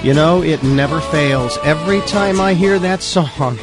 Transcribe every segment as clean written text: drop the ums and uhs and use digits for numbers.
You know, it never fails. Every time I hear that song,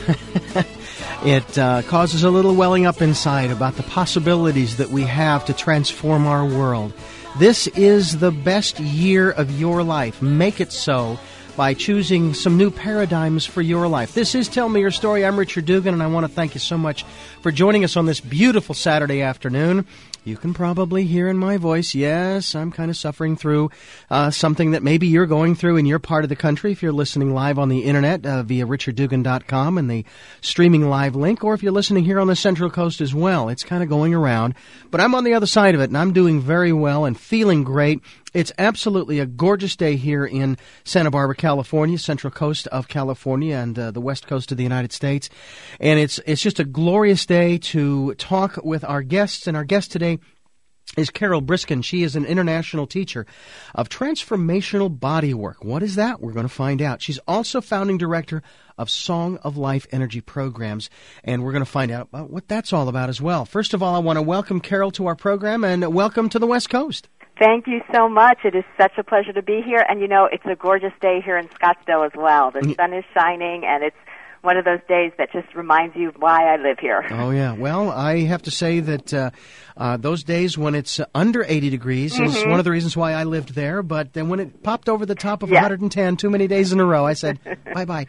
it causes a little welling up inside about the possibilities that we have to transform our world. This is the best year of your life. Make it so by choosing some new paradigms for your life. This is Tell Me Your Story. I'm Richard Dugan, and I want to thank you so much for joining us on this beautiful Saturday afternoon. You can probably hear in my voice, yes, I'm kind of suffering through something that maybe you're going through in your part of the country if you're listening live on the internet via richarddugan.com and the streaming live link, or if you're listening here on the Central Coast as well. It's kind of going around. But I'm on the other side of it, and I'm doing very well and feeling great. It's absolutely a gorgeous day here in Santa Barbara, California, Central Coast of California, and the West Coast of the United States. And it's just a glorious day to talk with our guests. And our guest today is Carol Briskin. She is an international teacher of transformational bodywork. What is that? We're going to find out. She's also founding director of Song of Life Energy Programs, and we're going to find out about what that's all about as well. First of all, I want to welcome Carol to our program, and welcome to the West Coast. Thank you so much. It is such a pleasure to be here. And, you know, it's a gorgeous day here in Scottsdale as well. The sun is shining, and it's one of those days that just reminds you why I live here. Oh, yeah. Well, I have to say that those days when it's under 80 degrees is one of the reasons why I lived there. But then when it popped over the top of 110 too many days in a row, I said, bye-bye.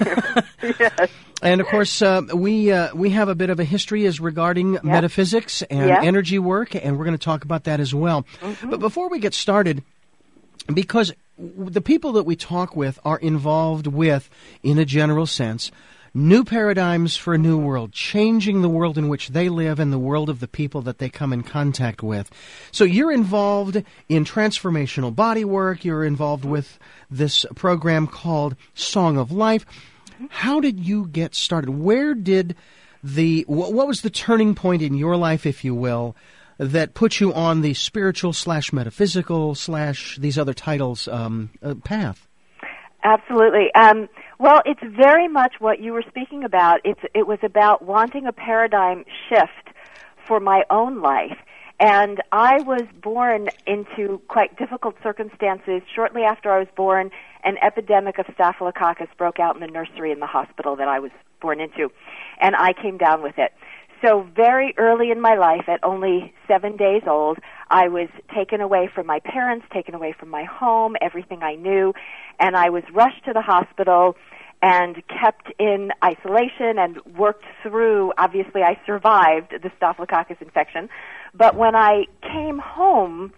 Yes. And, of course, we have a bit of a history as regarding metaphysics and energy work, and we're going to talk about that as well. But before we get started, because the people that we talk with are involved with, in a general sense, new paradigms for a new world, changing the world in which they live and the world of the people that they come in contact with. So you're involved in transformational body work. You're involved with this program called Song of Life. How did you get started? Where did what was the turning point in your life, if you will, that put you on the spiritual / metaphysical / these other titles path? Absolutely. Well, it's very much what you were speaking about. It was about wanting a paradigm shift for my own life. And I was born into quite difficult circumstances. Shortly after I was born, an epidemic of staphylococcus broke out in the nursery in the hospital that I was born into, and I came down with it. So very early in my life, at only 7 days old, I was taken away from my parents, taken away from my home, everything I knew, and I was rushed to the hospital and kept in isolation and worked through. Obviously, I survived the staphylococcus infection, but when I came home,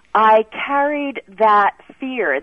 I carried that fear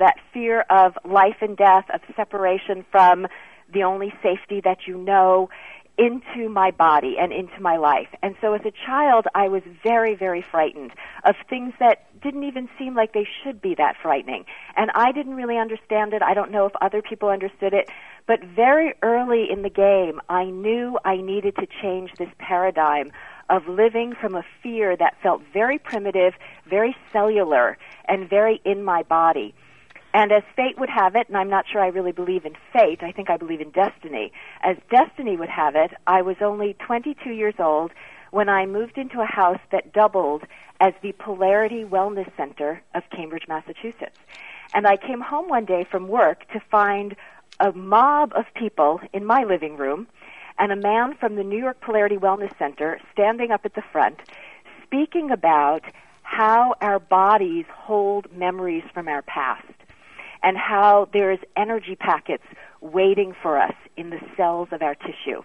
of life and death, of separation from the only safety that you know, into my body and into my life. And so as a child, I was very, very frightened of things that didn't even seem like they should be that frightening. And I didn't really understand it. I don't know if other people understood it. But very early in the game, I knew I needed to change this paradigm of living from a fear that felt very primitive, very cellular, and very in my body. And as fate would have it, and I'm not sure I really believe in fate, I think I believe in destiny. As destiny would have it, I was only 22 years old when I moved into a house that doubled as the Polarity Wellness Center of Cambridge, Massachusetts. And I came home one day from work to find a mob of people in my living room and a man from the New York Polarity Wellness Center standing up at the front speaking about how our bodies hold memories from our past, and how there's energy packets waiting for us in the cells of our tissue.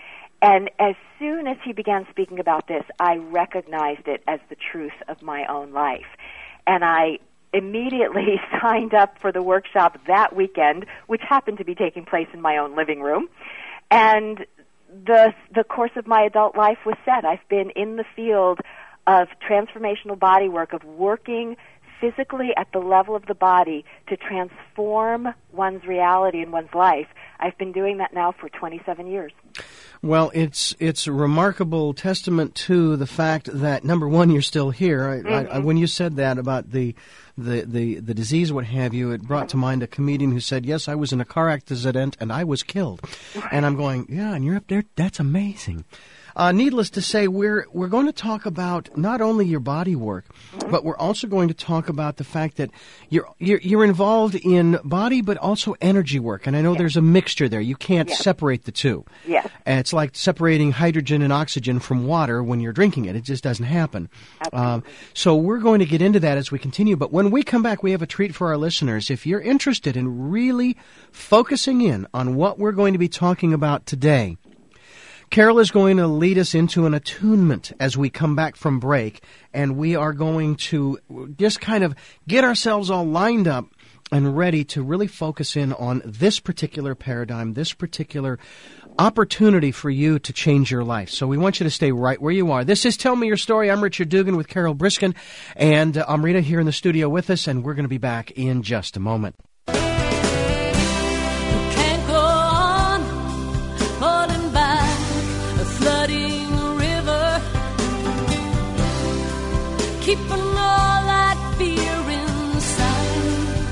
And as soon as he began speaking about this, I recognized it as the truth of my own life. And I immediately signed up for the workshop that weekend, which happened to be taking place in my own living room. And the course of my adult life was set. I've been in the field of transformational body work, of working physically at the level of the body to transform one's reality and one's life. I've been doing that now for 27 years. Well, it's a remarkable testament to the fact that, number one, you're still here. When you said that about the the disease, what have you, it brought to mind a comedian who said, yes, I was in a car accident and I was killed. And I'm going, yeah, and you're up there? That's amazing. Needless to say, we're going to talk about not only your body work, but we're also going to talk about the fact that you're involved in body, but also energy work. And I know there's a mixture there. You can't separate the two. Yes. And it's like separating hydrogen and oxygen from water when you're drinking it. It just doesn't happen. So we're going to get into that as we continue. But when we come back, we have a treat for our listeners. If you're interested in really focusing in on what we're going to be talking about today, Carol is going to lead us into an attunement as we come back from break, and we are going to just kind of get ourselves all lined up and ready to really focus in on this particular paradigm, this particular opportunity for you to change your life. So we want you to stay right where you are. This is Tell Me Your Story. I'm Richard Dugan with Carol Briskin, and Amrita here in the studio with us, and we're going to be back in just a moment. Keeping all that fear inside.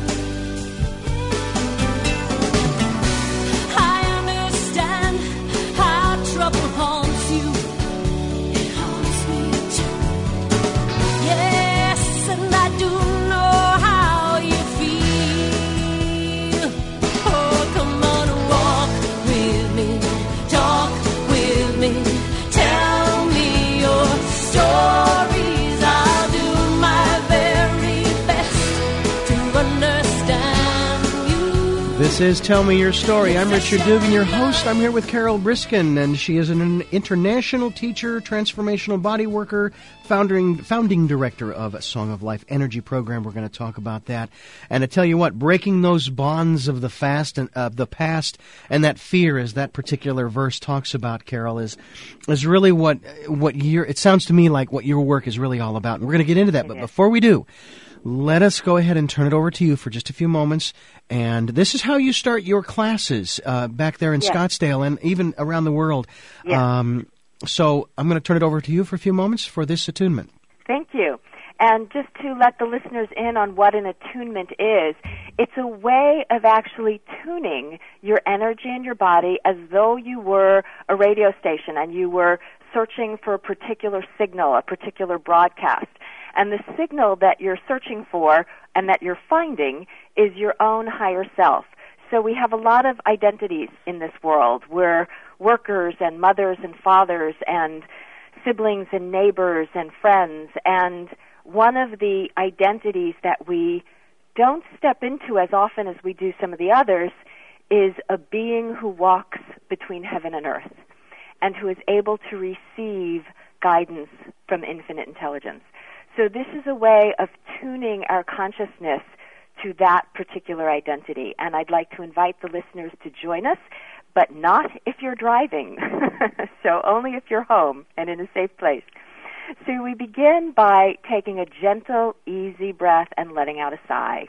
I understand how trouble haunts you. It haunts me too. Yes, and I do know how you feel. Oh, come on, walk with me, talk with me, tell me your story. This is Tell Me Your Story. I'm Richard Dugan, your host. I'm here with Carol Briskin, and she is an international teacher, transformational body worker, founding director of Song of Life Energy Program. We're going to talk about that. And I tell you what, breaking those bonds of the past and that fear, as that particular verse talks about, Carol, is really what it sounds to me like what your work is really all about. And we're going to get into that. But before we do, let us go ahead and turn it over to you for just a few moments. And this is how you start your classes back there in Scottsdale and even around the world. So I'm going to turn it over to you for a few moments for this attunement. Thank you. And just to let the listeners in on what an attunement is, it's a way of actually tuning your energy in your body as though you were a radio station and you were searching for a particular signal, a particular broadcast. And the signal that you're searching for and that you're finding is your own higher self. So we have a lot of identities in this world. We're workers and mothers and fathers and siblings and neighbors and friends. And one of the identities that we don't step into as often as we do some of the others is a being who walks between heaven and earth and who is able to receive guidance from infinite intelligence. So this is a way of tuning our consciousness to that particular identity. And I'd like to invite the listeners to join us, but not if you're driving. So only if you're home and in a safe place. So we begin by taking a gentle, easy breath and letting out a sigh.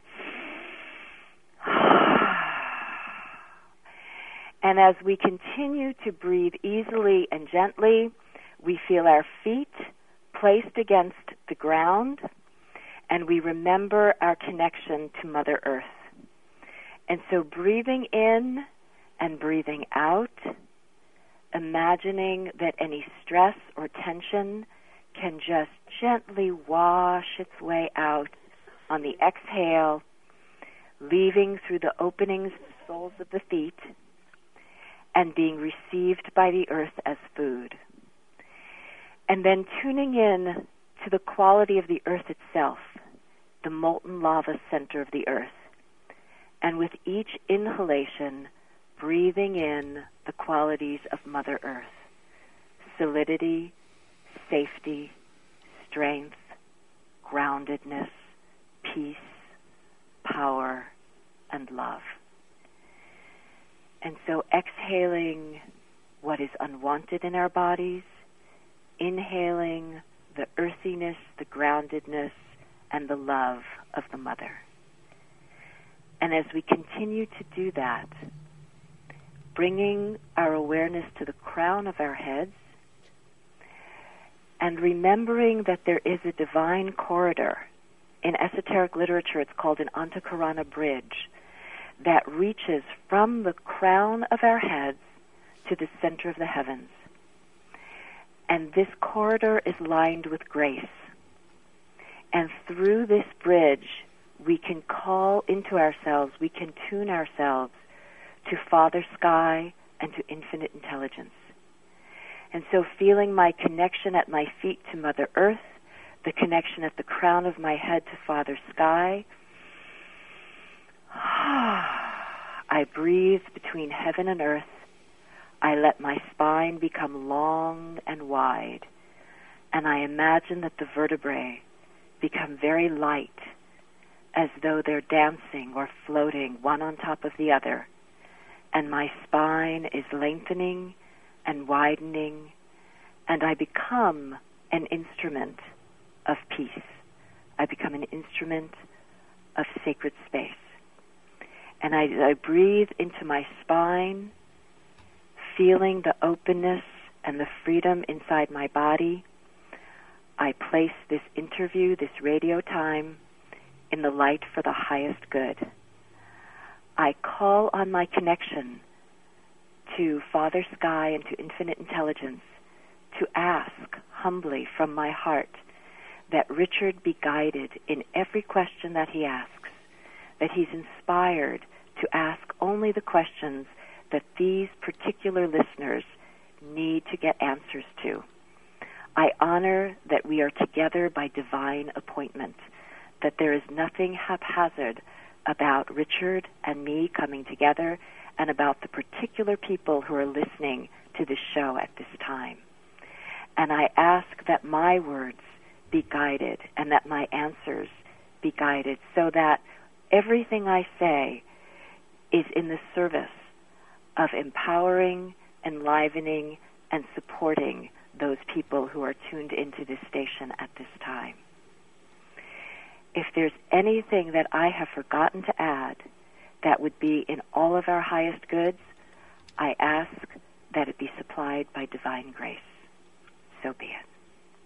And as we continue to breathe easily and gently, we feel our feet placed against the ground, and we remember our connection to Mother Earth. And so breathing in and breathing out, imagining that any stress or tension can just gently wash its way out on the exhale, leaving through the openings of the soles of the feet and being received by the earth as food. And then tuning in to the quality of the earth itself, the molten lava center of the earth. And with each inhalation, breathing in the qualities of Mother Earth: solidity, safety, strength, groundedness, peace, power, and love. And so exhaling what is unwanted in our bodies, inhaling the earthiness, the groundedness, and the love of the Mother. And as we continue to do that, bringing our awareness to the crown of our heads and remembering that there is a divine corridor in esoteric literature, it's called an Antakarana bridge that reaches from the crown of our heads to the center of the heavens. And this corridor is lined with grace. And through this bridge, we can call into ourselves, we can tune ourselves to Father Sky and to infinite intelligence. And so feeling my connection at my feet to Mother Earth, the connection at the crown of my head to Father Sky, I breathe between heaven and earth. I let my spine become long and wide, and I imagine that the vertebrae become very light, as though they're dancing or floating one on top of the other, and my spine is lengthening and widening, and I become an instrument of peace. I become an instrument of sacred space. And I breathe into my spine, feeling the openness and the freedom inside my body. I place this interview, this radio time, in the light for the highest good. I call on my connection to Father Sky and to infinite intelligence to ask humbly from my heart that Richard be guided in every question that he asks, that he's inspired to ask only the questions that these particular listeners need to get answers to. I honor that we are together by divine appointment, that there is nothing haphazard about Richard and me coming together and about the particular people who are listening to this show at this time. And I ask that my words be guided and that my answers be guided so that everything I say is in the service of empowering, enlivening, and supporting those people who are tuned into this station at this time. If there's anything that I have forgotten to add that would be in all of our highest goods, I ask that it be supplied by divine grace. So be it.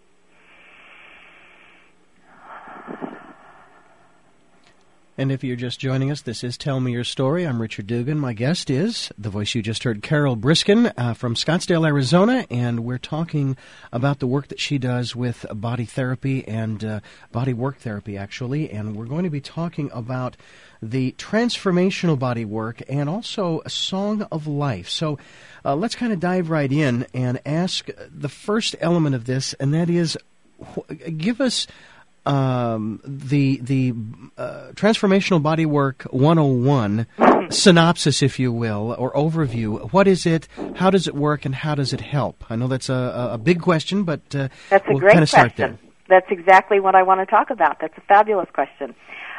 And if you're just joining us, this is Tell Me Your Story. I'm Richard Dugan. My guest is the voice you just heard, Carol Briskin from Scottsdale, Arizona, and we're talking about the work that she does with body therapy and body work therapy, actually, and we're going to be talking about the transformational body work and also a song of life. So let's kind of dive right in and ask the first element of this, and that is, give us the Transformational Bodywork 101 synopsis, if you will, or overview. What is it? How does it work? And how does it help? I know that's a big question, but that's a we'll great kind of start question. there. That's exactly what I want to talk about. That's a fabulous question.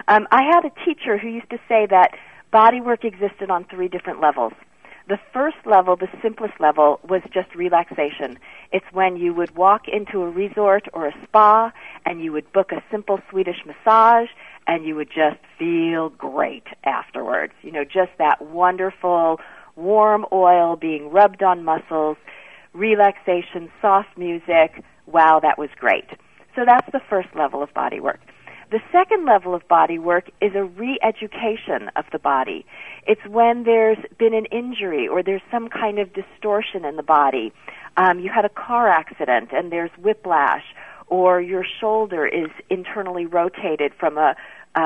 I had a teacher who used to say that bodywork existed on 3 different levels. The first level, the simplest level, was just relaxation. It's when you would walk into a resort or a spa and you would book a simple Swedish massage and you would just feel great afterwards. You know, just that wonderful warm oil being rubbed on muscles, relaxation, soft music. Wow, that was great. So that's the first level of body work. The second level of body work is a re-education of the body. It's when there's been an injury or there's some kind of distortion in the body. You had a car accident and there's whiplash, or your shoulder is internally rotated from a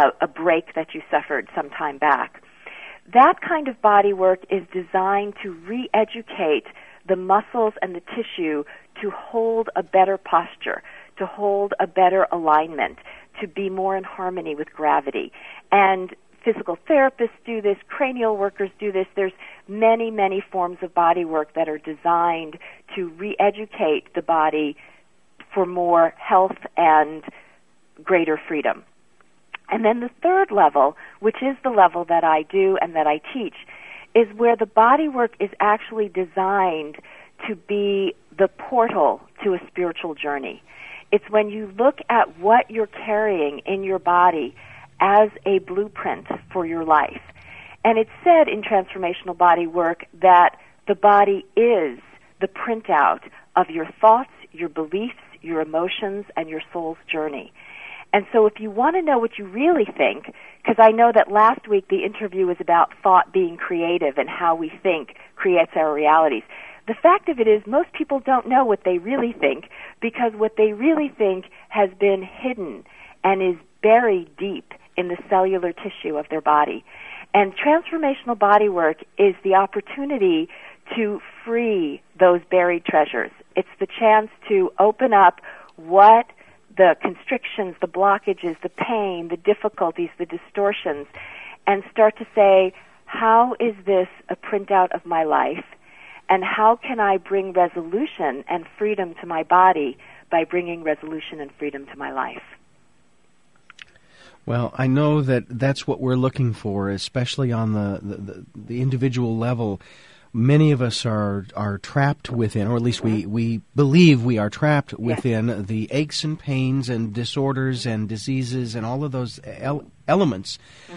break that you suffered some time back. That kind of body work is designed to re-educate the muscles and the tissue to hold a better posture, to hold a better alignment, to be more in harmony with gravity. And physical therapists do this, cranial workers do this. There's many, many forms of body work that are designed to re-educate the body for more health and greater freedom. And then the third level, which is the level that I do and that I teach, is where the body work is actually designed to be the portal to a spiritual journey. It's when you look at what you're carrying in your body as a blueprint for your life. And it's said in transformational body work that the body is the printout of your thoughts, your beliefs, your emotions, and your soul's journey. And so if you want to know what you really think, because I know that last week the interview was about thought being creative and how we think creates our realities. The fact of it is most people don't know what they really think because what they really think has been hidden and is buried deep in the cellular tissue of their body. And transformational body work is the opportunity to free those buried treasures. It's the chance to open up what the constrictions, the blockages, the pain, the difficulties, the distortions, and start to say, how is this a printout of my life? And how can I bring resolution and freedom to my body by bringing resolution and freedom to my life? Well, I know that that's what we're looking for, especially on the individual level. Many of us are trapped within, or at least we believe we are trapped within the aches and pains and disorders and diseases and all of those elements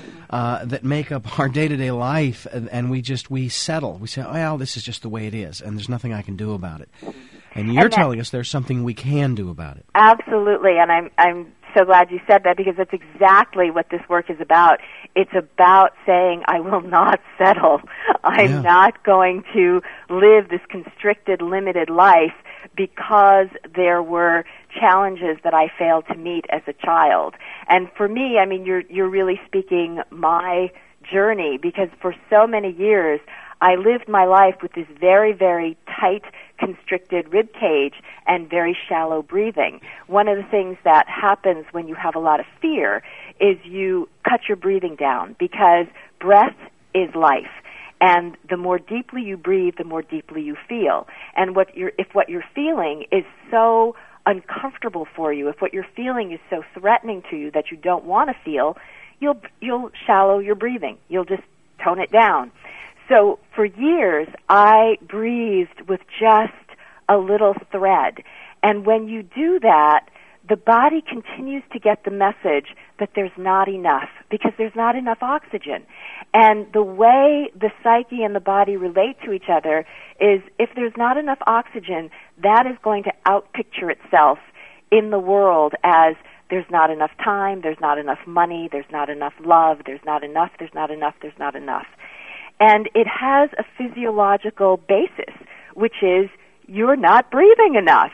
that make up our day-to-day life, and we settle. We say, well, this is just the way it is, and there's nothing I can do about it. And you're telling us there's something we can do about it. Absolutely, and I'm so glad you said that because that's exactly what this work is about. It's about saying, I will not settle. I'm not going to live this constricted, limited life because there were challenges that I failed to meet as a child. And for me, I mean, you're really speaking my journey because for so many years I lived my life with this very, very tight, constricted rib cage and very shallow breathing. One of the things that happens when you have a lot of fear is you cut your breathing down because breath is life. And the more deeply you breathe, the more deeply you feel. And if what you're feeling is so uncomfortable for you, if what you're feeling is so threatening to you that you don't want to feel, you'll shallow your breathing. You'll just tone it down. So for years, I breathed with just a little thread. And when you do that, the body continues to get the message that there's not enough because there's not enough oxygen. And the way the psyche and the body relate to each other is if there's not enough oxygen, that is going to outpicture itself in the world as there's not enough time, there's not enough money, there's not enough love, there's not enough, there's not enough, there's not enough. And it has a physiological basis, which is you're not breathing enough.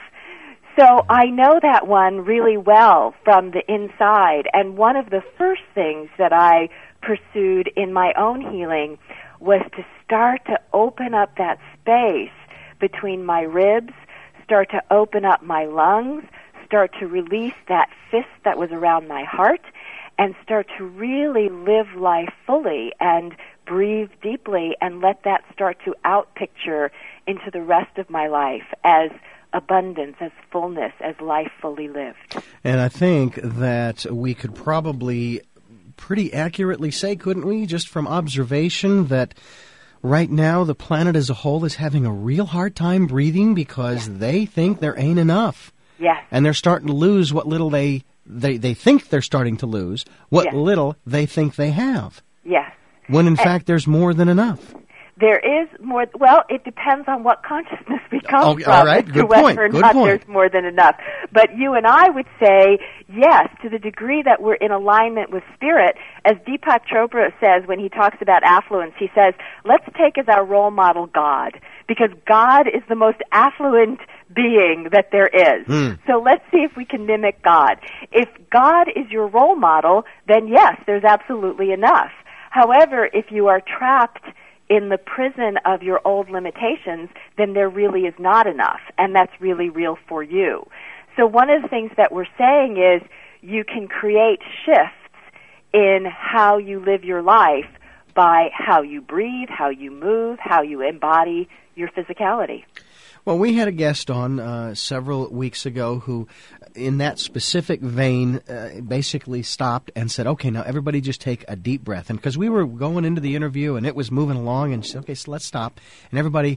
So I know that one really well from the inside. And one of the first things that I pursued in my own healing was to start to open up that space between my ribs, start to open up my lungs, start to release that fist that was around my heart, and start to really live life fully and breathe deeply and let that start to outpicture into the rest of my life as abundance, as fullness, as life fully lived. And I think that we could probably pretty accurately say, couldn't we, just from observation, that right now the planet as a whole is having a real hard time breathing because they think there ain't enough. Yes. And they're starting to lose what little they think they're starting to lose, what little they think they have. Yes. When in fact there's more than enough. There is more. Well, it depends on what consciousness we come from. All right, good point. Whether or not there's more than enough. But you and I would say yes, to the degree that we're in alignment with spirit. As Deepak Chopra says when he talks about affluence, he says, let's take as our role model God, because God is the most affluent being that there is. So let's see if we can mimic God. If God is your role model, then yes, there's absolutely enough. However, if you are trapped in the prison of your old limitations, then there really is not enough, and that's really real for you. So one of the things that we're saying is you can create shifts in how you live your life by how you breathe, how you move, how you embody your physicality. Well, we had a guest on several weeks ago who, in that specific vein, basically stopped and said, okay, now everybody just take a deep breath. And because we were going into the interview and it was moving along, and she said, okay, so let's stop. And everybody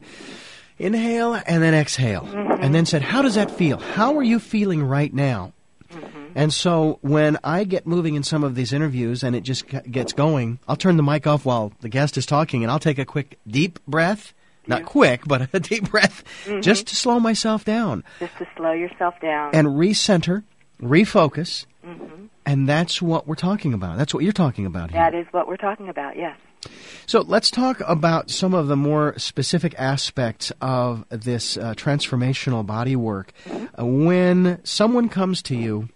inhale and then exhale. And then said, how does that feel? How are you feeling right now? And so when I get moving in some of these interviews and it just gets going, I'll turn the mic off while the guest is talking and I'll take a quick deep breath. Not quick, but a deep breath, just to slow myself down. Just to slow yourself down. And recenter, refocus, And that's what we're talking about. That's what you're talking about here. That is what we're talking about, yes. So let's talk about some of the more specific aspects of this transformational body work. When someone comes to you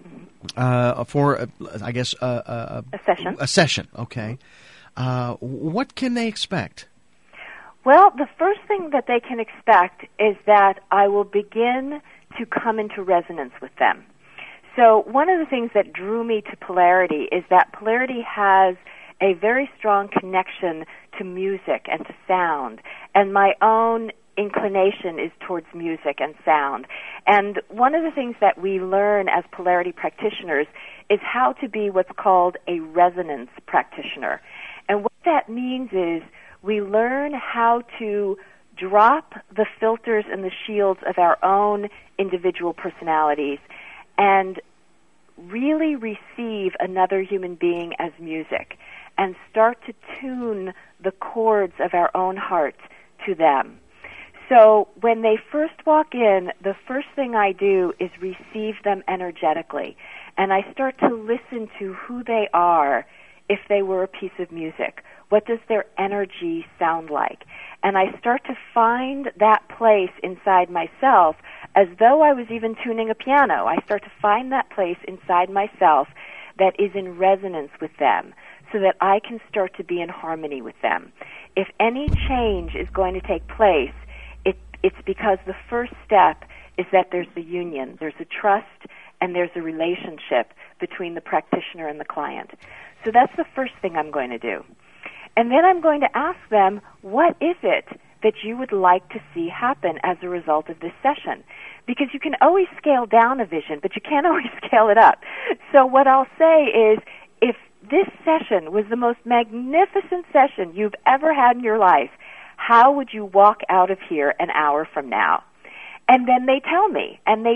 for, I guess, A session. A session, okay. What can they expect? Well, the first thing that they can expect is that I will begin to come into resonance with them. So one of the things that drew me to polarity is that polarity has a very strong connection to music and to sound, and my own inclination is towards music and sound. And one of the things that we learn as polarity practitioners is how to be what's called a resonance practitioner. And what that means is we learn how to drop the filters and the shields of our own individual personalities and really receive another human being as music and start to tune the chords of our own hearts to them. So when they first walk in, the first thing I do is receive them energetically, and I start to listen to who they are if they were a piece of music. What does their energy sound like? And I start to find that place inside myself as though I was even tuning a piano. I start to find that place inside myself that is in resonance with them so that I can start to be in harmony with them. If any change is going to take place, it's because the first step is that there's the union, there's a trust, and there's a relationship between the practitioner and the client. So that's the first thing I'm going to do. And then I'm going to ask them, what is it that you would like to see happen as a result of this session? Because you can always scale down a vision, but you can't always scale it up. So what I'll say is, if this session was the most magnificent session you've ever had in your life, how would you walk out of here an hour from now? And then they tell me,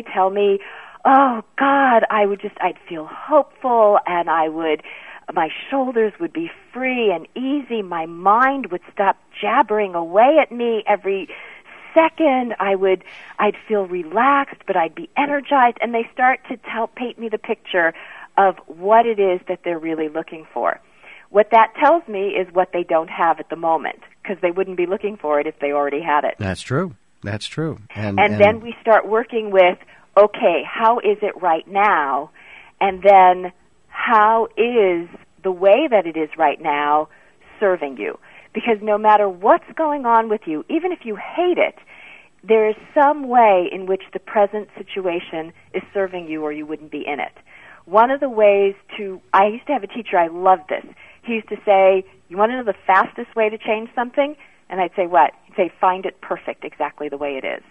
oh God, I'd feel hopeful, and my shoulders would be free and easy. My mind would stop jabbering away at me every second. I'd feel relaxed, but I'd be energized. And they start to paint me the picture of what it is that they're really looking for. What that tells me is what they don't have at the moment, because they wouldn't be looking for it if they already had it. That's true. That's true. And then we start working with, okay, how is it right now? And then how is the way that it is right now serving you? Because no matter what's going on with you, even if you hate it, there is some way in which the present situation is serving you, or you wouldn't be in it. One of the ways I used to have a teacher, I loved this. He used to say, you want to know the fastest way to change something? And I'd say, what? He'd say, find it perfect exactly the way it is.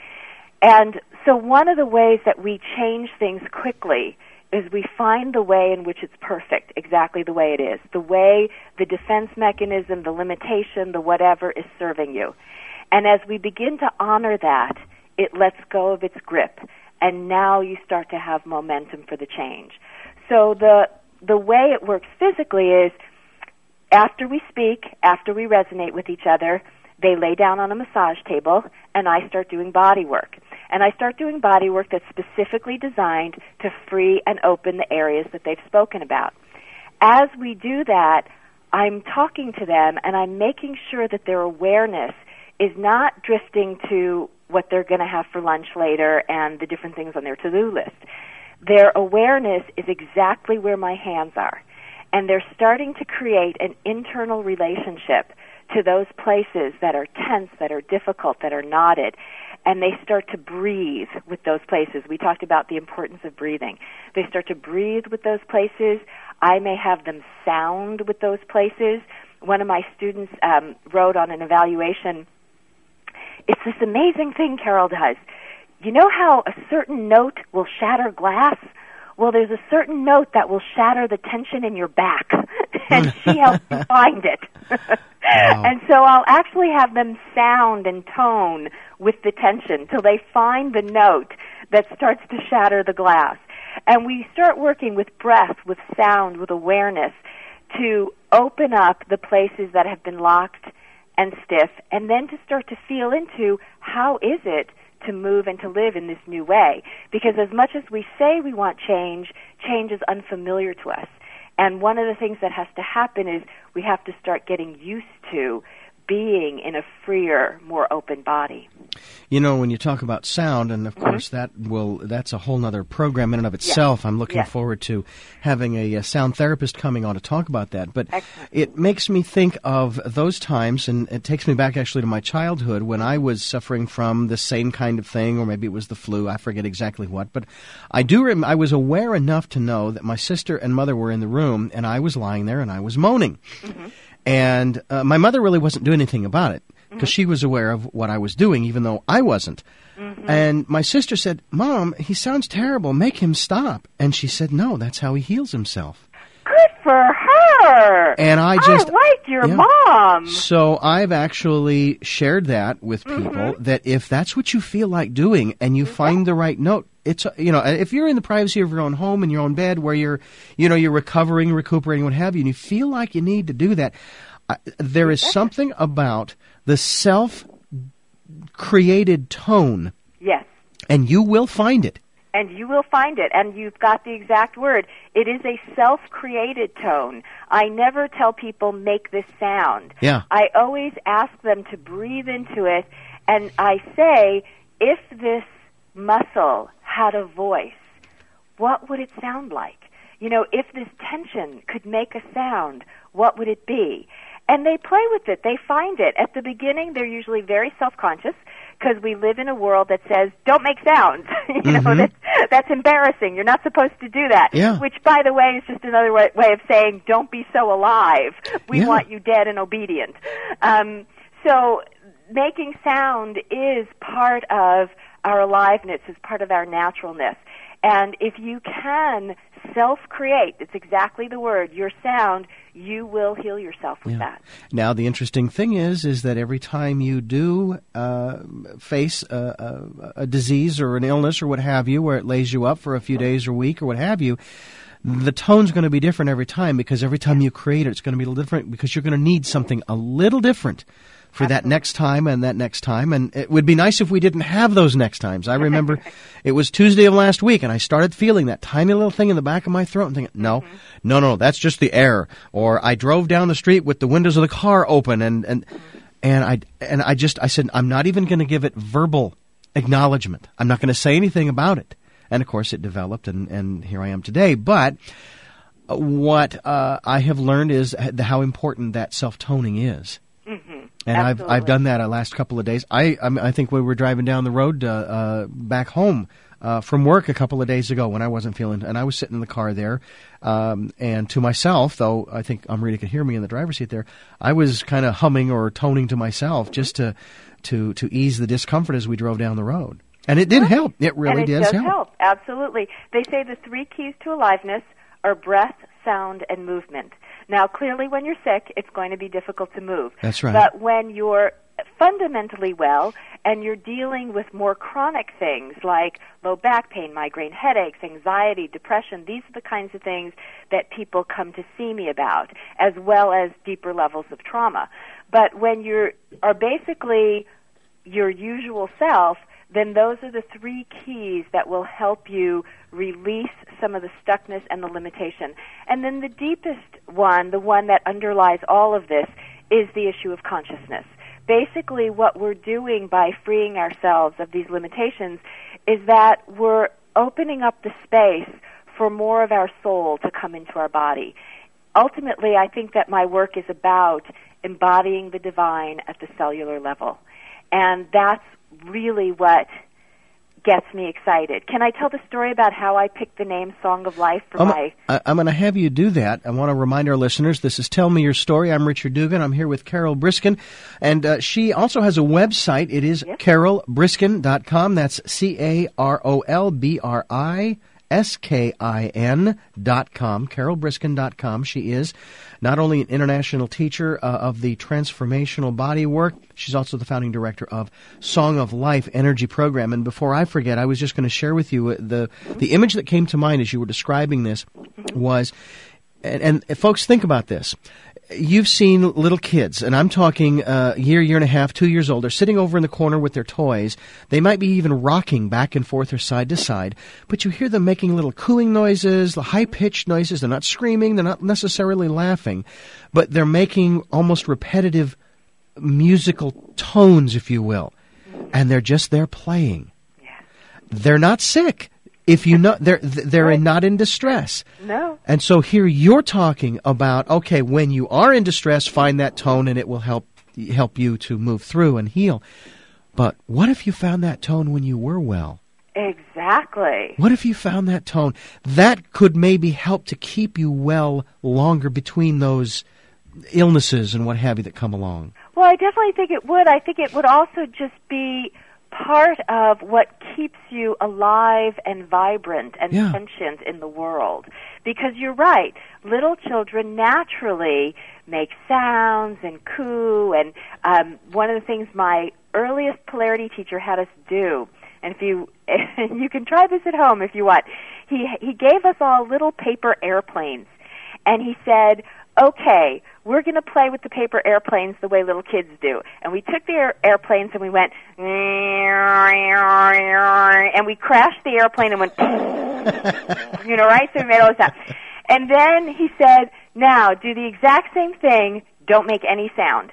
And so one of the ways that we change things quickly is we find the way in which it's perfect, exactly the way it is, the way the defense mechanism, the limitation, the whatever is serving you. And as we begin to honor that, it lets go of its grip, and now you start to have momentum for the change. So the way it works physically is, after we speak, after we resonate with each other, they lay down on a massage table, and I start doing body work. And I start doing body work that's specifically designed to free and open the areas that they've spoken about. As we do that, I'm talking to them, and I'm making sure that their awareness is not drifting to what they're going to have for lunch later and the different things on their to-do list. Their awareness is exactly where my hands are. And they're starting to create an internal relationship to those places that are tense, that are difficult, that are knotted. And they start to breathe with those places. We talked about the importance of breathing. They start to breathe with those places. I may have them sound with those places. One of my students wrote on an evaluation, it's this amazing thing Carol does. You know how a certain note will shatter glass? Well, there's a certain note that will shatter the tension in your back, and she helps you find it. Wow. And so I'll actually have them sound and tone with the tension till they find the note that starts to shatter the glass. And we start working with breath, with sound, with awareness to open up the places that have been locked and stiff, and then to start to feel into how is it to move and to live in this new way. Because as much as we say we want change, change is unfamiliar to us. And one of the things that has to happen is we have to start getting used to being in a freer, more open body. You know, when you talk about sound, and of course that's a whole other program in and of itself. Yes. I'm looking forward to having a sound therapist coming on to talk about that. But Excellent. it makes me think of those times, and it takes me back actually to my childhood when I was suffering from the same kind of thing, or maybe it was the flu. I forget exactly what. But I was aware enough to know that my sister and mother were in the room, and I was lying there and I was moaning. Mm-hmm. And my mother really wasn't doing anything about it because she was aware of what I was doing, even though I wasn't. Mm-hmm. And my sister said, "Mom, he sounds terrible. Make him stop." And she said, "No, that's how he heals himself." Good for her. And I like your mom. So I've actually shared that with people that if that's what you feel like doing and you find the right note, it's, if you're in the privacy of your own home, in your own bed, where you're recovering, recuperating, what have you, and you feel like you need to do that, there is something about the self-created tone. Yes. And you will find it. And you will find it, and you've got the exact word. It is a self-created tone. I never tell people, make this sound. Yeah. I always ask them to breathe into it, and I say, if this muscle had a voice, what would it sound like? If this tension could make a sound, what would it be? And they play with it. They find it. At the beginning, they're usually very self-conscious because we live in a world that says, don't make sounds. That's embarrassing. You're not supposed to do that. Yeah. Which, by the way, is just another way of saying, don't be so alive. We want you dead and obedient. So making sound is part of our aliveness, is part of our naturalness. And if you can self-create, it's exactly the word, your sound, you will heal yourself with that. Now, the interesting thing is that every time you do face a disease or an illness or what have you, where it lays you up for a few days or a week or what have you, the tone's going to be different every time, because every time you create it, it's going to be a little different, because you're going to need something a little different for that next time and that next time. And it would be nice if we didn't have those next times. I remember it was Tuesday of last week, and I started feeling that tiny little thing in the back of my throat and thinking, no, that's just the air. Or I drove down the street with the windows of the car open, and I said, I'm not even going to give it verbal acknowledgement. I'm not going to say anything about it. And of course it developed, and here I am today. But what I have learned is how important that self-toning is. And I've done that the last couple of days. I think we were driving down the road back home from work a couple of days ago when I wasn't feeling, and I was sitting in the car there, and to myself, though I think Amrita could hear me in the driver's seat there, I was kind of humming or toning to myself just to ease the discomfort as we drove down the road. And it did help. It really does help. Absolutely. They say the 3 keys to aliveness are breath, sound, and movement. Now, clearly, when you're sick, it's going to be difficult to move. That's right. But when you're fundamentally well and you're dealing with more chronic things like low back pain, migraine headaches, anxiety, depression, these are the kinds of things that people come to see me about, as well as deeper levels of trauma. But when you are basically your usual self, then those are the 3 keys that will help you release some of the stuckness and the limitation. And then the deepest one, the one that underlies all of this, is the issue of consciousness. Basically, what we're doing by freeing ourselves of these limitations is that we're opening up the space for more of our soul to come into our body. Ultimately, I think that my work is about embodying the divine at the cellular level. And that's really what gets me excited. Can I tell the story about how I picked the name Song of Life for I'm going to have you do that. I want to remind our listeners, this is Tell Me Your Story. I'm Richard Dugan. I'm here with Carol Briskin. And she also has a website. It is carolbriskin.com. That's CarolBriskin.com, carolbriskin.com. She is not only an international teacher of the transformational body work, she's also the founding director of Song of Life Energy Program. And before I forget, I was just going to share with you the image that came to mind as you were describing this was, and folks, think about this. you've seen little kids, and I'm talking year and a half, 2 years old. They're sitting over in the corner with their toys. They might be even rocking back and forth or side to side, but you hear them making little cooing noises, the high-pitched noises. They're not screaming. They're not necessarily laughing, but they're making almost repetitive musical tones, if you will, and they're just there playing. Yeah. They're not sick. If you know, they're not in distress. No. And so here you're talking about, okay, when you are in distress, find that tone and it will help you to move through and heal. But what if you found that tone when you were well? Exactly. What if you found that tone? That could maybe help to keep you well longer between those illnesses and what have you that come along. Well, I definitely think it would. I think it would also just be part of what keeps you alive and vibrant and sentient in the world. Because you're right, little children naturally make sounds and coo, and one of the things my earliest polarity teacher had us do, and if you can try this at home if you want, he gave us all little paper airplanes, and he said, okay, we're going to play with the paper airplanes the way little kids do. And we took the airplanes and we went, and we crashed the airplane and went, right? So we made all this sound. And then he said, now, do the exact same thing, don't make any sound.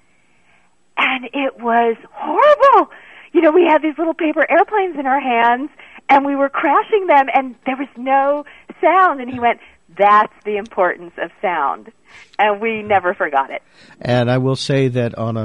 And it was horrible. We had these little paper airplanes in our hands, and we were crashing them, and there was no sound. And he went, that's the importance of sound. And we never forgot it. And I will say that on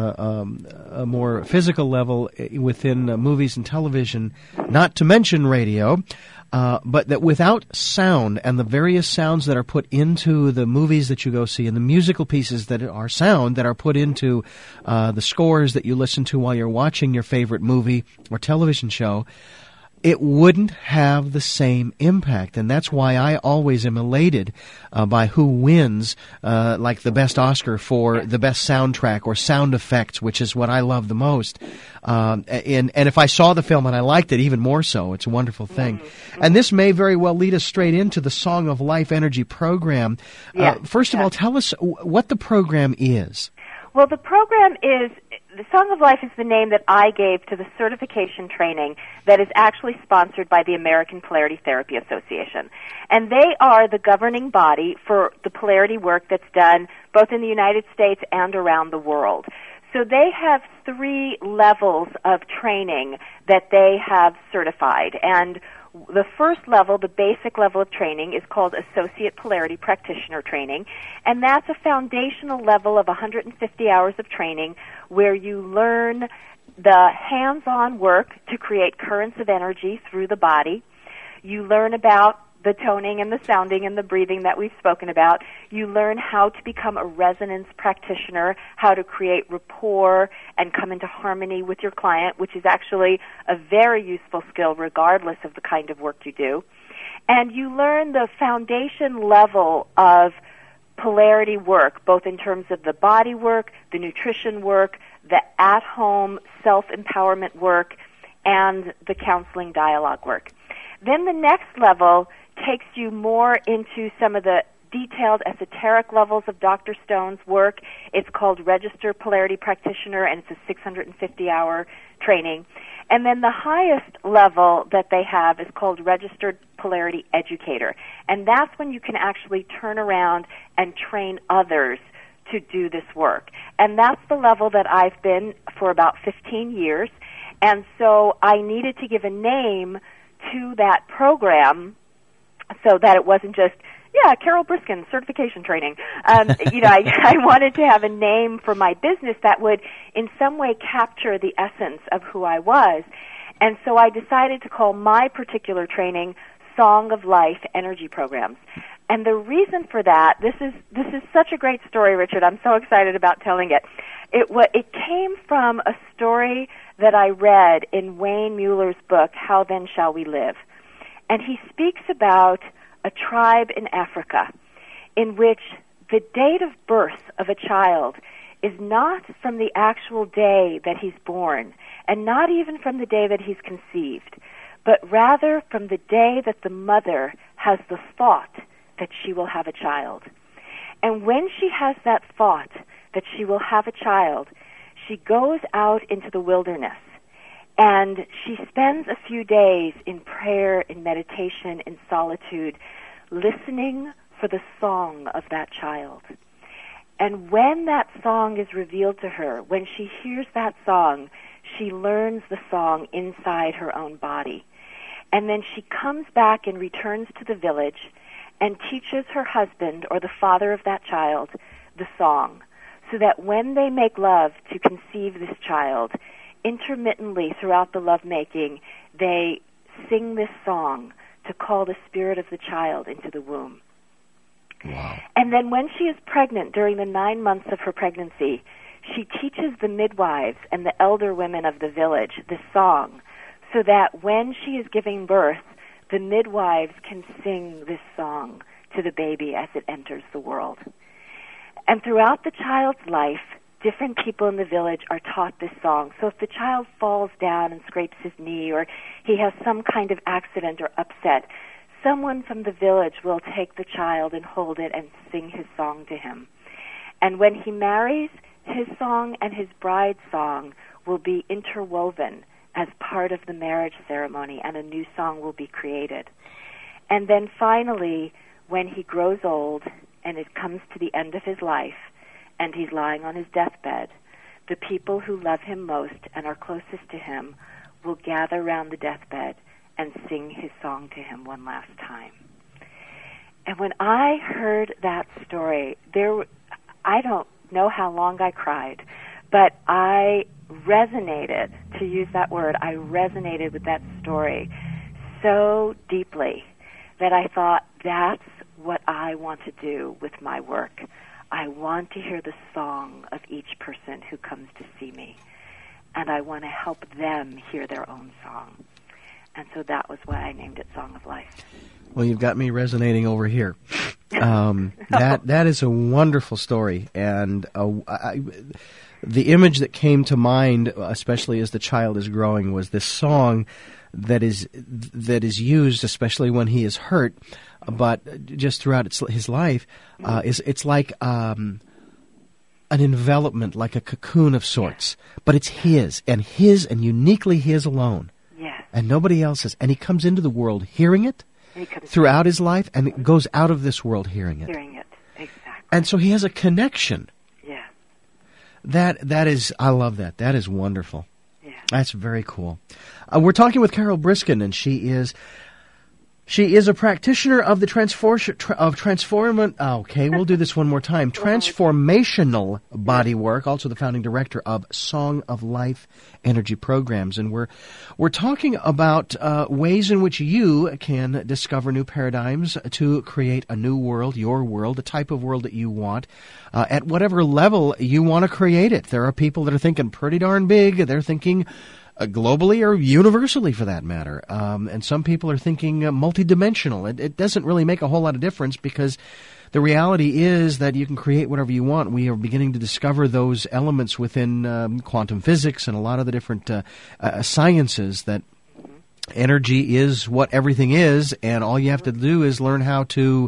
a more physical level within movies and television, not to mention radio, but that without sound and the various sounds that are put into the movies that you go see and the musical pieces that are sound that are put into the scores that you listen to while you're watching your favorite movie or television show, it wouldn't have the same impact. And that's why I always am elated by who wins, like the best Oscar for the best soundtrack or sound effects, which is what I love the most. And if I saw the film and I liked it even more so, it's a wonderful thing. Mm-hmm. And this may very well lead us straight into the Song of Life Energy program. First of all, tell us what the program is. Well, the program is, the Song of Life is the name that I gave to the certification training that is actually sponsored by the American Polarity Therapy Association. And they are the governing body for the polarity work that's done both in the United States and around the world. So they have 3 levels of training that they have certified. And the first level, the basic level of training, is called Associate Polarity Practitioner Training, and that's a foundational level of 150 hours of training where you learn the hands-on work to create currents of energy through the body. You learn about the toning and the sounding and the breathing that we've spoken about. You learn how to become a resonance practitioner, how to create rapport and come into harmony with your client, which is actually a very useful skill regardless of the kind of work you do. And you learn the foundation level of polarity work, both in terms of the body work, the nutrition work, the at-home self-empowerment work, and the counseling dialogue work. Then the next level takes you more into some of the detailed esoteric levels of Dr. Stone's work. It's called Registered Polarity Practitioner, and it's a 650-hour training. And then the highest level that they have is called Registered Polarity Educator. And that's when you can actually turn around and train others to do this work. And that's the level that I've been for about 15 years. And so I needed to give a name to that program so that it wasn't just, Carol Briskin, certification training. I wanted to have a name for my business that would in some way capture the essence of who I was. And so I decided to call my particular training Song of Life Energy Programs. And the reason for that, this is such a great story, Richard. I'm so excited about telling it. It came from a story that I read in Wayne Mueller's book, How Then Shall We Live? And he speaks about a tribe in Africa in which the date of birth of a child is not from the actual day that he's born, and not even from the day that he's conceived, but rather from the day that the mother has the thought that she will have a child. And when she has that thought that she will have a child, she goes out into the wilderness and she spends a few days in prayer, in meditation, in solitude, listening for the song of that child. And when that song is revealed to her, when she hears that song, she learns the song inside her own body. And then she comes back and returns to the village and teaches her husband or the father of that child the song, so that when they make love to conceive this child, intermittently throughout the lovemaking, they sing this song to call the spirit of the child into the womb. Wow. And then when she is pregnant, during the 9 months of her pregnancy, she teaches the midwives and the elder women of the village this song, so that when she is giving birth, the midwives can sing this song to the baby as it enters the world. And throughout the child's life, different people in the village are taught this song. So if the child falls down and scrapes his knee, or he has some kind of accident or upset, someone from the village will take the child and hold it and sing his song to him. And when he marries, his song and his bride's song will be interwoven as part of the marriage ceremony, and a new song will be created. And then finally, when he grows old and it comes to the end of his life and he's lying on his deathbed, the people who love him most and are closest to him will gather around the deathbed and sing his song to him one last time. And when I heard that story, I don't know how long I cried, but I resonated, to use that word, I resonated with that story so deeply that I thought, that's what I want to do with my work. I want to hear the song of each person who comes to see me, and I want to help them hear their own song. And so that was why I named it Song of Life. Well, you've got me resonating over here. That is a wonderful story, and the image that came to mind, especially as the child is growing, was this song that is used, especially when he is hurt, but just throughout his life, it's like an envelopment, like a cocoon of sorts, but it's his and uniquely his alone. Yes. And nobody else's. And he comes into the world hearing it throughout his life, and it goes out of this world hearing it. Hearing it, exactly. And so he has a connection. Yeah. That is, I love that. That is wonderful. Yeah. That's very cool. We're talking with Carol Briskin, and she is a practitioner of the transformational body work, also the founding director of Song of Life Energy Programs. And we're talking about ways in which you can discover new paradigms to create a new world, your world, the type of world that you want, at whatever level you want to create it. There are people that are thinking pretty darn big. They're thinking globally or universally, for that matter. And some people are thinking multidimensional. It doesn't really make a whole lot of difference, because the reality is that you can create whatever you want. We are beginning to discover those elements within quantum physics and a lot of the different sciences, that energy is what everything is, and all you have to do is learn how to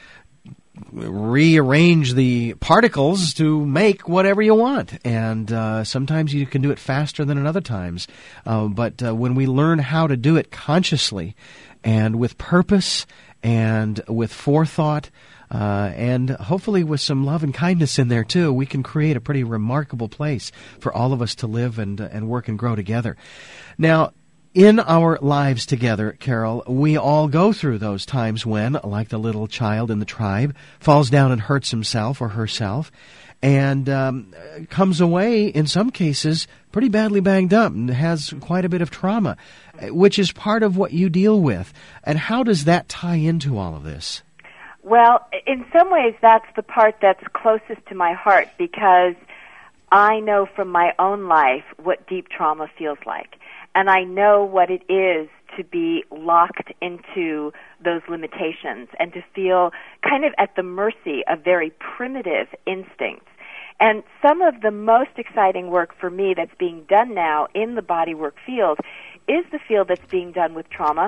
rearrange the particles to make whatever you want. And sometimes you can do it faster than in other times. But when we learn how to do it consciously and with purpose and with forethought, and hopefully with some love and kindness in there too, we can create a pretty remarkable place for all of us to live and work and grow together. Now, in our lives together, Carol, we all go through those times when, like the little child in the tribe, falls down and hurts himself or herself, and comes away, in some cases, pretty badly banged up and has quite a bit of trauma, which is part of what you deal with. And how does that tie into all of this? Well, in some ways, that's the part that's closest to my heart, because I know from my own life what deep trauma feels like. And I know what it is to be locked into those limitations and to feel kind of at the mercy of very primitive instincts. And some of the most exciting work for me that's being done now in the bodywork field is the field that's being done with trauma,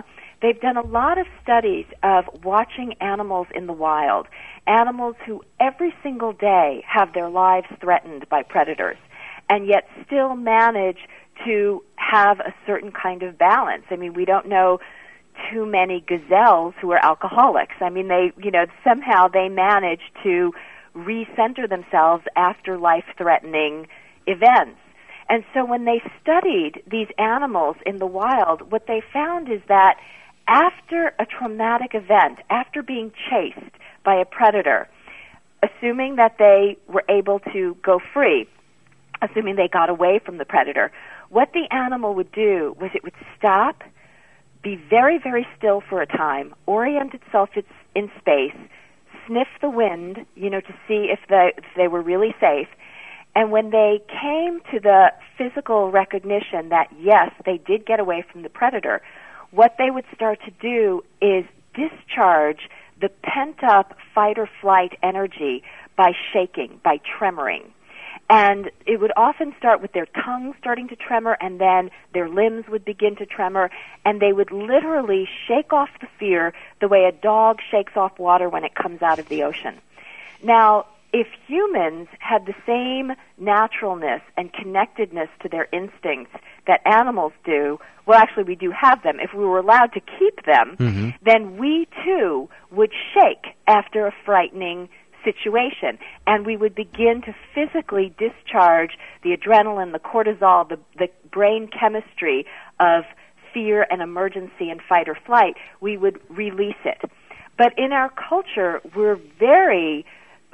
they've done a lot of studies of watching animals in the wild, animals who every single day have their lives threatened by predators, and yet still manage to have a certain kind of balance. I mean, we don't know too many gazelles who are alcoholics. I mean, somehow they manage to recenter themselves after life-threatening events. And so when they studied these animals in the wild, what they found is that after a traumatic event, after being chased by a predator, assuming that they were able to go free, assuming they got away from the predator, what the animal would do was it would stop, be very, very still for a time, orient itself in space, sniff the wind, to see if they were really safe. And when they came to the physical recognition that, yes, they did get away from the predator, what they would start to do is discharge the pent-up fight-or-flight energy by shaking, by tremoring. And it would often start with their tongue starting to tremor, and then their limbs would begin to tremor, and they would literally shake off the fear the way a dog shakes off water when it comes out of the ocean. Now, if humans had the same naturalness and connectedness to their instincts that animals do, well, actually, we do have them. If we were allowed to keep them, then we, too, would shake after a frightening situation, and we would begin to physically discharge the adrenaline, the cortisol, the brain chemistry of fear and emergency and fight or flight. We would release it. But in our culture, we're very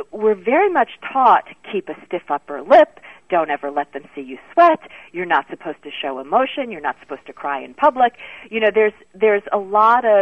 much taught, keep a stiff upper lip, don't ever let them see you sweat, you're not supposed to show emotion, you're not supposed to cry in public. There's a lot of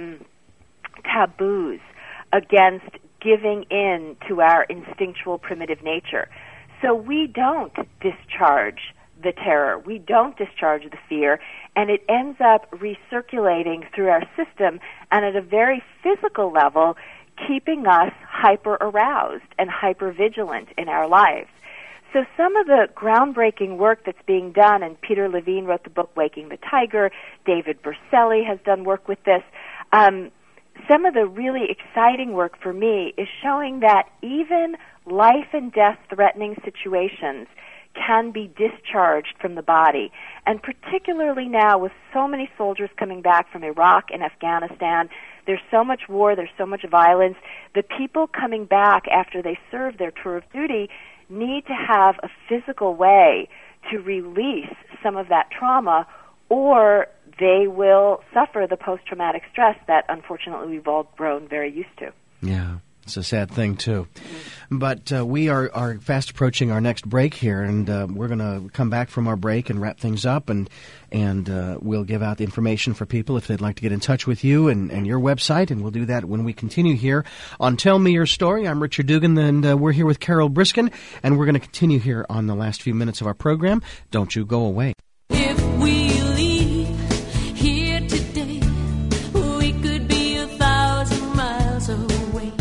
taboos against giving in to our instinctual primitive nature. So we don't discharge the terror, we don't discharge the fear, and it ends up recirculating through our system and at a very physical level, keeping us hyper-aroused and hyper-vigilant in our lives. So some of the groundbreaking work that's being done, and Peter Levine wrote the book Waking the Tiger, David Berceli has done work with this, some of the really exciting work for me is showing that even life and death threatening situations can be discharged from the body. And particularly now with so many soldiers coming back from Iraq and Afghanistan, there's so much war, there's so much violence. The people coming back after they serve their tour of duty need to have a physical way to release some of that trauma, or they will suffer the post-traumatic stress that unfortunately we've all grown very used to. Yeah. It's a sad thing, too. But we are fast approaching our next break here, and we're going to come back from our break and wrap things up, and we'll give out the information for people if they'd like to get in touch with you and your website, and we'll do that when we continue here on Tell Me Your Story. I'm Richard Dugan, and we're here with Carol Briskin, and we're going to continue here on the last few minutes of our program. Don't you go away. If we leave here today, we could be 1,000 miles away.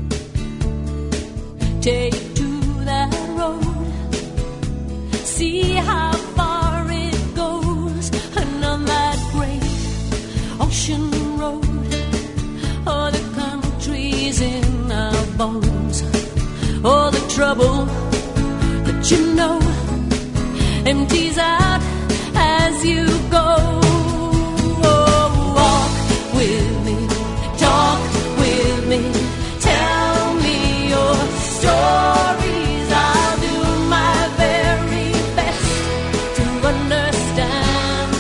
Take to that road, see how far it goes, and on that great ocean road, all the countries in our bones, all the trouble that you know empties out as you go. Oh, walk with me, talk with me, tell me your stories. I'll do my very best to understand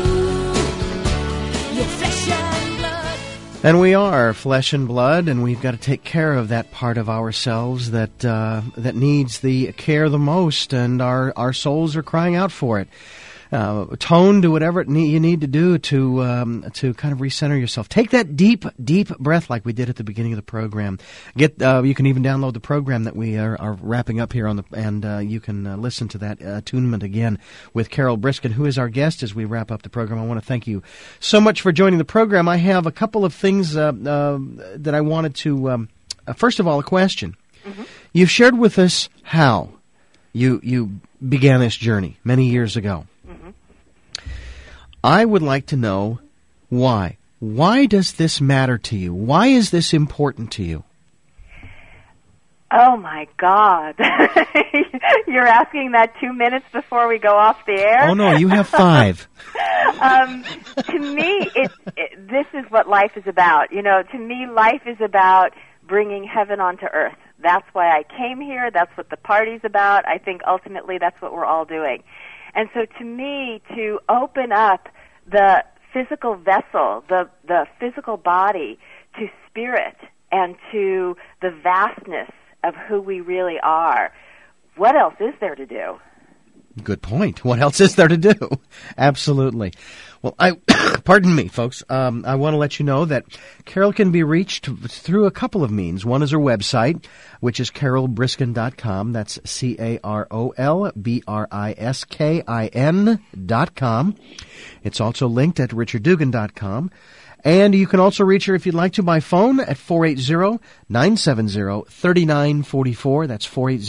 you. You're flesh and blood. And we are flesh and blood, and we've got to take care of that part of ourselves that needs the care the most, and our souls are crying out for it. Tone to whatever you need to do to kind of recenter yourself. Take that deep breath like we did at the beginning of the program. You can even download the program that we are wrapping up here and you can listen to that attunement again with Carol Briskin, who is our guest as we wrap up the program. I want to thank you so much for joining the program. I have a couple of things that I wanted to. First of all, a question. Mm-hmm. You've shared with us how you began this journey many years ago. I would like to know why. Why does this matter to you? Why is this important to you? Oh, my God. You're asking that 2 minutes before we go off the air? Oh, no, you have 5. To me, this is what life is about. You know, to me, life is about bringing heaven onto earth. That's why I came here. That's what the party's about. I think ultimately that's what we're all doing. And so to me, to open up the physical vessel, the physical body, to spirit and to the vastness of who we really are, what else is there to do? Good point. What else is there to do? Absolutely. Well, pardon me, folks. I want to let you know that Carol can be reached through a couple of means. One is her website, which is carolbriskin.com. That's carolbriskin.com. It's also linked at richarddugan.com. And you can also reach her if you'd like to by phone at 480-970-3944. That's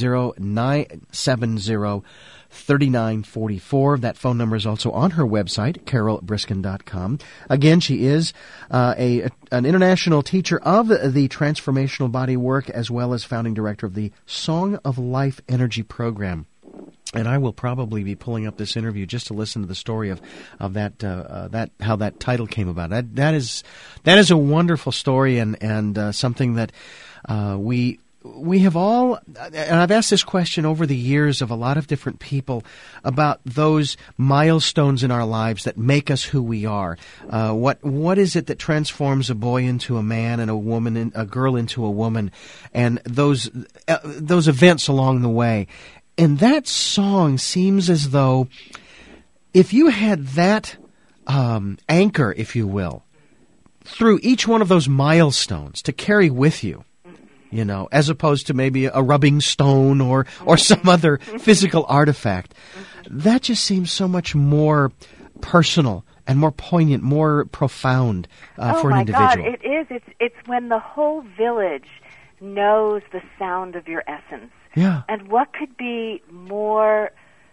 480-970-3944. That phone number is also on her website, carolbriskin.com. Again, she is an international teacher of the Transformational Body Work, as well as founding director of the Song of Life Energy Program. And I will probably be pulling up this interview just to listen to the story of that how that title came about. That is a wonderful story and something that we have all, and I've asked this question over the years of a lot of different people about those milestones in our lives that make us who we are. What is it that transforms a boy into a man and a girl into a woman, and those events along the way. And that song seems as though if you had that anchor, if you will, through each one of those milestones to carry with you, you know, as opposed to maybe a rubbing stone or some other physical artifact, that just seems so much more personal and more poignant, more profound for an individual. Oh, my God, it is. It's when the whole village knows the sound of your essence. Yeah. And what could be more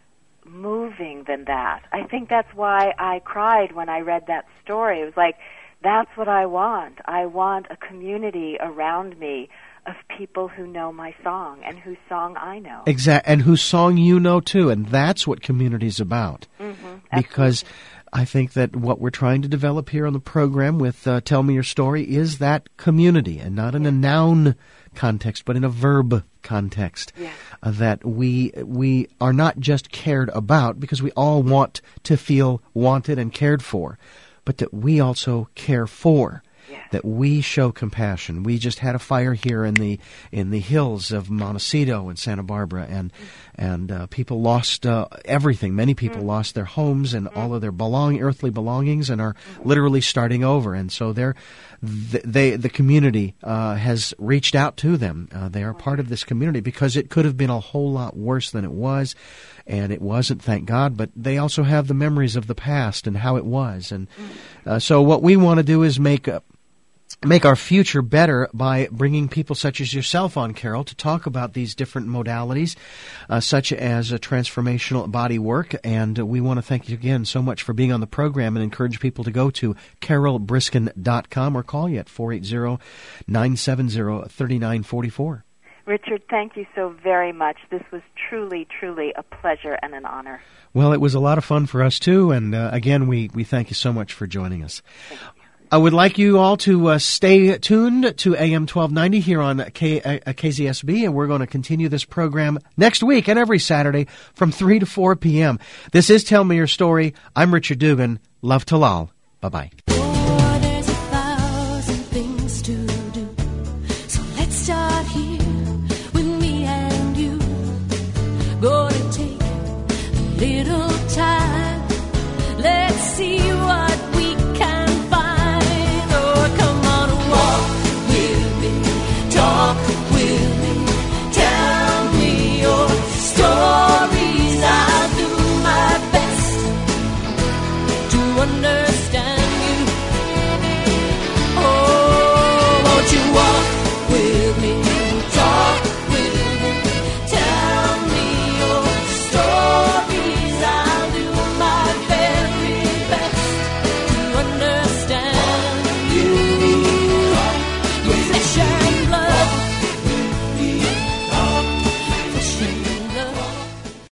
moving than that? I think that's why I cried when I read that story. It was like, that's what I want. I want a community around me of people who know my song and whose song I know. Exactly, and whose song you know too, and that's what community's about. Mm-hmm. Because I think that what we're trying to develop here on the program with Tell Me Your Story is that community, and not in a noun context, but in a verb context. Yeah. That we are not just cared about, because we all want to feel wanted and cared for, but that we also care for. Yes. That we show compassion. We just had a fire here in the hills of Montecito and Santa Barbara, and people lost everything. Many people lost their homes and all of their earthly belongings, and are literally starting over. And so the community has reached out to them. They are part of this community, because it could have been a whole lot worse than it was. And it wasn't, thank God, but they also have the memories of the past and how it was. And so what we want to do is make our future better by bringing people such as yourself on, Carol, to talk about these different modalities, such as transformational body work. And we want to thank you again so much for being on the program, and encourage people to go to carolbriskin.com or call you at 480-970-3944. Richard, thank you so very much. This was truly, truly a pleasure and an honor. Well, it was a lot of fun for us, too. And again, we thank you so much for joining us. I would like you all to stay tuned to AM 1290 here on KZSB, and we're going to continue this program next week and every Saturday from 3 to 4 p.m. This is Tell Me Your Story. I'm Richard Dugan. Love to Lal. Bye-bye. Oh, there's 1,000 things to do. So let's start here with me and you. Gonna take a little time. Let's see